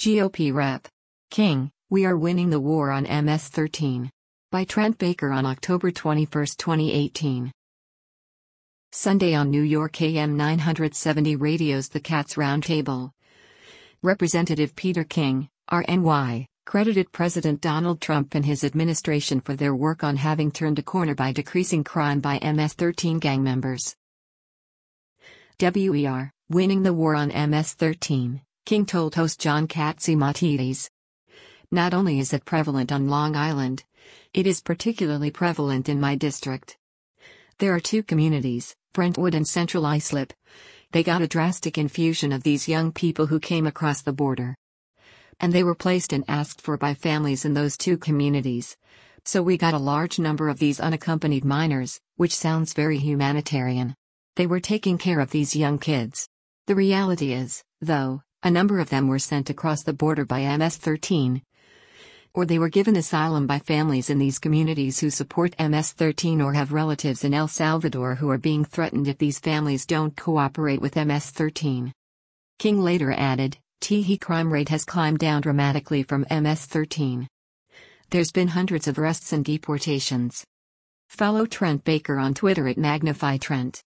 GOP Rep. King, we are winning the war on MS-13. By Trent Baker on October 21, 2018. Sunday on New York AM 970 Radio's The Cats Roundtable. Representative Peter King, RNY, credited President Donald Trump and his administration for their work on having turned a corner by decreasing crime by MS-13 gang members. WER, winning the war on MS-13, King told host John Catsimatidis. Not only is it prevalent on Long Island, it is particularly prevalent in my district. There are two communities, Brentwood and Central Islip. They got a drastic infusion of these young people who came across the border. And they were placed and asked for by families in those two communities. So we got a large number of these unaccompanied minors, which sounds very humanitarian. They were taking care of these young kids. The reality is, though, a number of them were sent across the border by MS-13. Or they were given asylum by families in these communities who support MS-13 or have relatives in El Salvador who are being threatened if these families don't cooperate with MS-13. King later added, the crime rate has climbed down dramatically from MS-13. There's been hundreds of arrests and deportations. Follow Trent Baker on Twitter at MagnifyTrent.